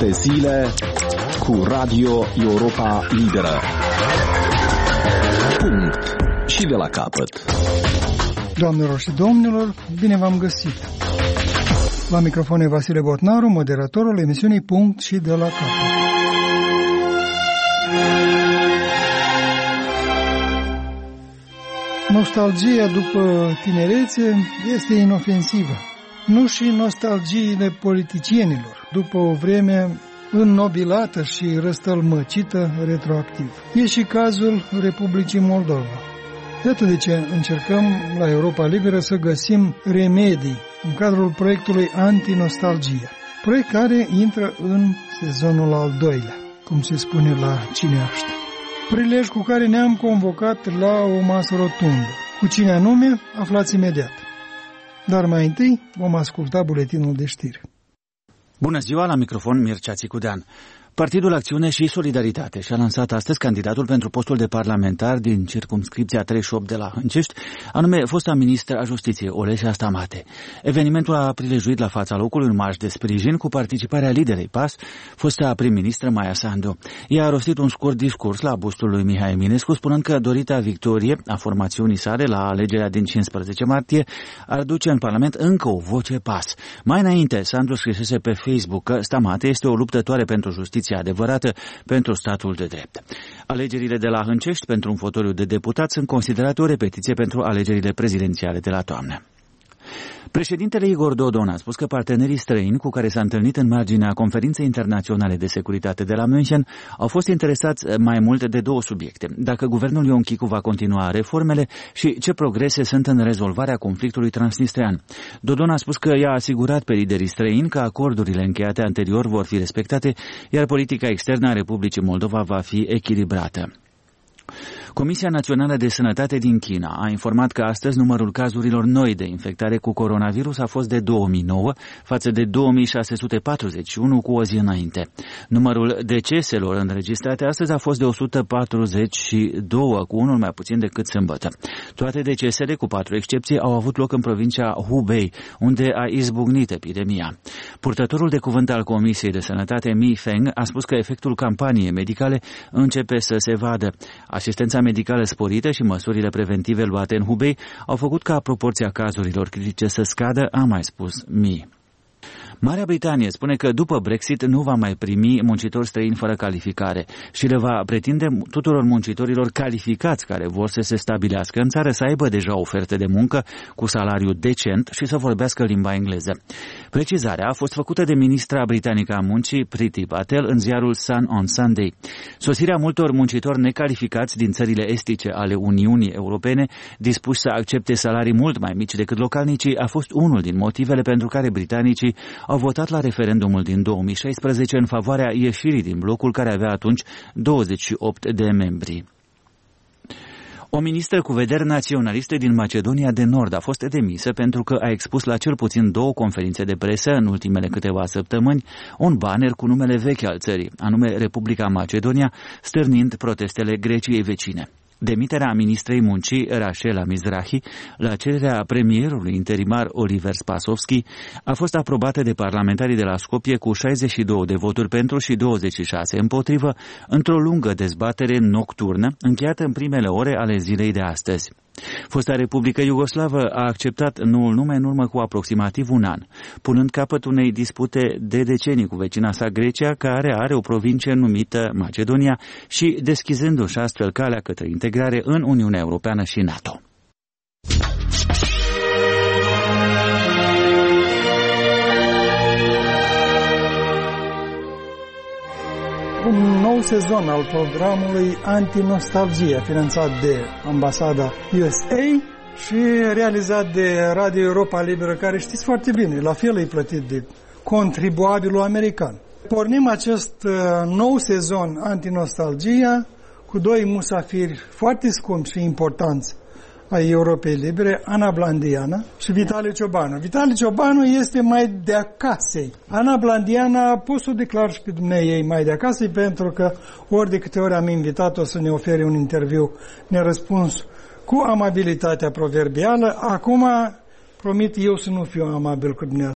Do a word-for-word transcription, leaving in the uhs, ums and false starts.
șapte zile cu Radio Europa Liberă. Punct. Și de la capăt. Doamnelor și domnilor, bine v-am găsit. La microfon e Vasile Botnaru, moderatorul emisiunii Punct și de la capăt. Nostalgia după tinerețe este inofensivă. Nu și nostalgiile politicienilor, după o vreme înnobilată și răstălmăcită retroactiv. E și cazul Republicii Moldova. Iată de ce încercăm la Europa Liberă să găsim remedii în cadrul proiectului Antinostalgia, proiect care intră în sezonul al doilea, cum se spune la Cineaște. Prilej cu care ne-am convocat la o masă rotundă. Cu cine anume, aflați imediat. Dar mai întâi vom asculta buletinul de știri. Bună ziua, la microfon Mircea Țicudean. Partidul Acțiune și Solidaritate și-a lansat astăzi candidatul pentru postul de parlamentar din circumscripția treizeci și opt de la Hâncești, anume fosta ministră a Justiției, Olesia Stamate. Evenimentul a prilejuit la fața locului un marș de sprijin cu participarea liderei P A S, fosta prim-ministră Maia Sandu. Ea a rostit un scurt discurs la bustul lui Mihai Eminescu, spunând că dorita victorie a formațiunii sale la alegerea din cincisprezece martie ar duce în Parlament încă o voce P A S. Mai înainte, Sandu scrisese pe Facebook că Stamate este o luptătoare pentru justiție adevărată pentru statul de drept. Alegerile de la Hâncești pentru un fotoliu de deputat sunt considerate o repetiție pentru alegerile prezidențiale de la toamnă. Președintele Igor Dodon a spus că partenerii străini cu care s-a întâlnit în marginea Conferinței Internaționale de Securitate de la München au fost interesați mai mult de două subiecte: dacă guvernul Ion Chicu va continua reformele și ce progrese sunt în rezolvarea conflictului transnistrean. Dodon a spus că i-a asigurat pe liderii străini că acordurile încheiate anterior vor fi respectate, iar politica externă a Republicii Moldova va fi echilibrată. Comisia Națională de Sănătate din China a informat că astăzi numărul cazurilor noi de infectare cu coronavirus a fost de două mii nouă față de două mii șase sute patruzeci și unu cu o zi înainte. Numărul deceselor înregistrate astăzi a fost de o sută patruzeci și doi, cu unul mai puțin decât sâmbătă. Toate decesele, cu patru excepții, au avut loc în provincia Hubei, unde a izbucnit epidemia. Purtătorul de cuvânt al Comisiei de Sănătate, Mi Feng, a spus că efectul campaniei medicale începe să se vadă. Asistența medicală sporită și măsurile preventive luate în Hubei au făcut ca proporția cazurilor critice să scadă, a mai spus Mi. Marea Britanie spune că după Brexit nu va mai primi muncitori străini fără calificare și le va pretinde tuturor muncitorilor calificați care vor să se stabilească în țară să aibă deja oferte de muncă cu salariu decent și să vorbească limba engleză. Precizarea a fost făcută de ministra britanică a muncii, Priti Patel, în ziarul Sun on Sunday. Sosirea multor muncitori necalificați din țările estice ale Uniunii Europene, dispuși să accepte salarii mult mai mici decât localnicii, a fost unul din motivele pentru care britanicii au votat la referendumul din două mii șaisprezece în favoarea ieșirii din blocul care avea atunci douăzeci și opt de membri. O ministră cu vederi naționaliste din Macedonia de Nord a fost demisă pentru că a expus la cel puțin două conferințe de presă în ultimele câteva săptămâni un banner cu numele vechi al țării, anume Republica Macedonia, stârnind protestele Greciei vecine. Demiterea ministrei muncii, Rachela Mizrahi, la cererea premierului interimar Oliver Spasovski, a fost aprobată de parlamentarii de la Skopje cu șaizeci și doi de voturi pentru și douăzeci și șase împotrivă, într-o lungă dezbatere nocturnă, încheiată în primele ore ale zilei de astăzi. Fosta Republică Iugoslavă a acceptat noul nume în urmă cu aproximativ un an, punând capăt unei dispute de decenii cu vecina sa Grecia, care are o provincie numită Macedonia, și deschizându-și astfel calea către integrare în Uniunea Europeană și NATO. Un nou sezon al programului Antinostalgia, finanțat de Ambasada U S A și realizat de Radio Europa Liberă, care știți foarte bine, la fel e plătit de contribuabilul american. Pornim acest nou sezon Antinostalgia cu doi musafiri foarte scumpi și importanți ai Europei Libere, Ana Blandiana și Vitali Ciobanu. Vitali Ciobanu este mai de acasă. Ana Blandiana pot să o declar și pe dumneavoastră mai de acasă, pentru că ori de câte ori am invitat-o să ne ofere un interviu, ne-a răspuns cu amabilitatea proverbială. Acum promit eu să nu fiu amabil cu dumneavoastră.